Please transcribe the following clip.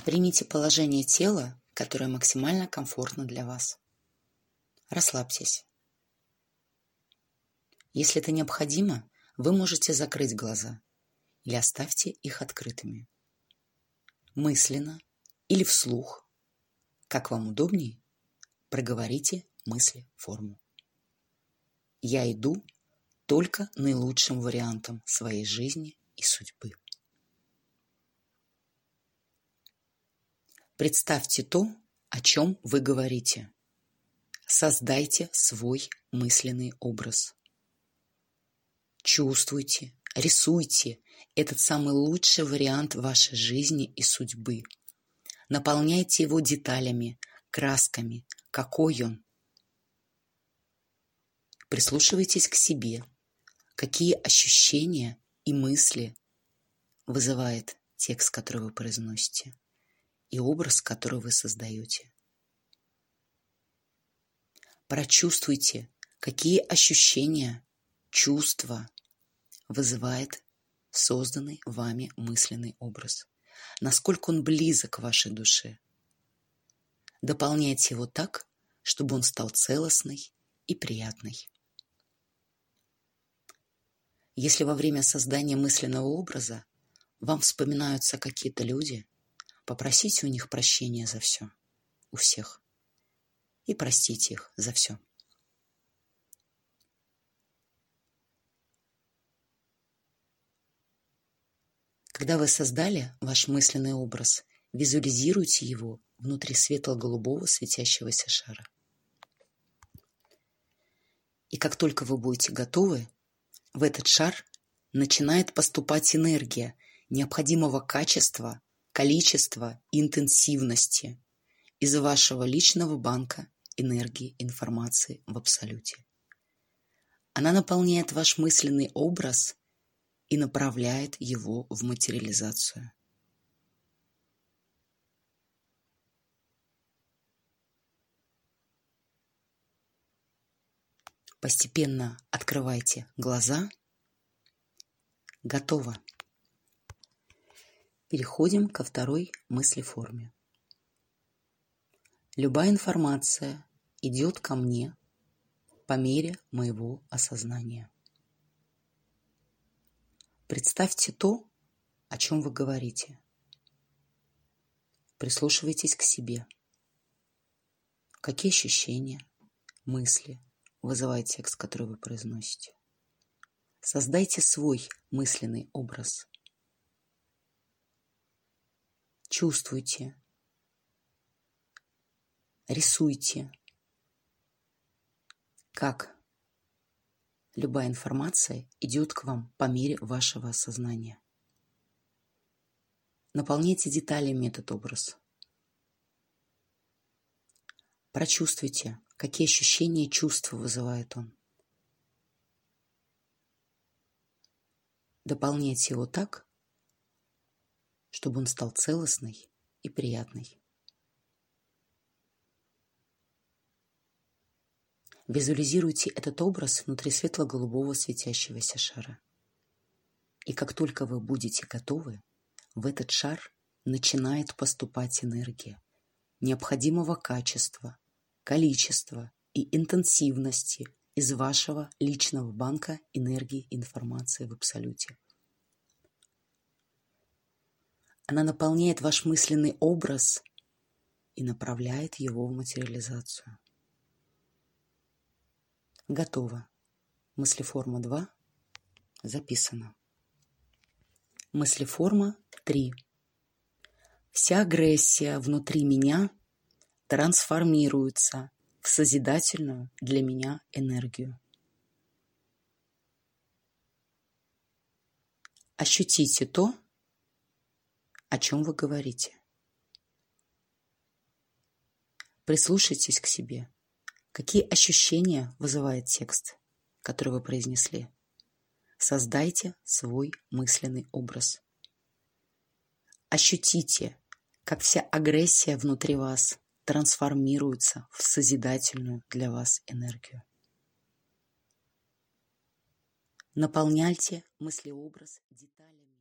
Примите положение тела, которое максимально комфортно для вас. Расслабьтесь. Если это необходимо, вы можете закрыть глаза или оставьте их открытыми. Мысленно или вслух, как вам удобнее, проговорите мысли-форму. Я иду только наилучшим вариантом своей жизни и судьбы. Представьте то, о чем вы говорите. Создайте свой мысленный образ. Чувствуйте, рисуйте этот самый лучший вариант вашей жизни и судьбы. Наполняйте его деталями, красками, какой он. Прислушивайтесь к себе, какие ощущения и мысли вызывает текст, который вы произносите, и образ, который вы создаете. Прочувствуйте, какие ощущения, чувства вызывает созданный вами мысленный образ, насколько он близок к вашей душе. Дополняйте его так, чтобы он стал целостный и приятный. Если во время создания мысленного образа вам вспоминаются какие-то люди, попросите у них прощения за все, у всех, и простите их за все. Когда вы создали ваш мысленный образ, визуализируйте его внутри светло-голубого светящегося шара. И как только вы будете готовы, в этот шар начинает поступать энергия необходимого качества, количества и интенсивности из вашего личного банка энергии информации в абсолюте. Она наполняет ваш мысленный образ и направляет его в материализацию. Постепенно открывайте глаза. Готово. Переходим ко второй мыслеформе. Любая информация идет ко мне по мере моего осознания. Представьте то, о чем вы говорите. Прислушивайтесь к себе. Какие ощущения, мысли вызывает текст, который вы произносите. Создайте свой мысленный образ. Чувствуйте, рисуйте, как любая информация идет к вам по мере вашего осознания. Наполняйте деталями этот образ. Прочувствуйте, какие ощущения и чувства вызывает он. Дополняйте его так, чтобы он стал целостный и приятный. Визуализируйте этот образ внутри светло-голубого светящегося шара. И как только вы будете готовы, в этот шар начинает поступать энергия необходимого качества, количества и интенсивности из вашего личного банка энергии информации в абсолюте. Она наполняет ваш мысленный образ и направляет его в материализацию. Готово. Мыслеформа 2 записана. Мыслеформа 3. Вся агрессия внутри меня трансформируется в созидательную для меня энергию. Ощутите то, о чем вы говорите. Прислушайтесь к себе. Какие ощущения вызывает текст, который вы произнесли? Создайте свой мысленный образ. Ощутите, как вся агрессия внутри вас трансформируется в созидательную для вас энергию. Наполняйте мыслеобраз деталями.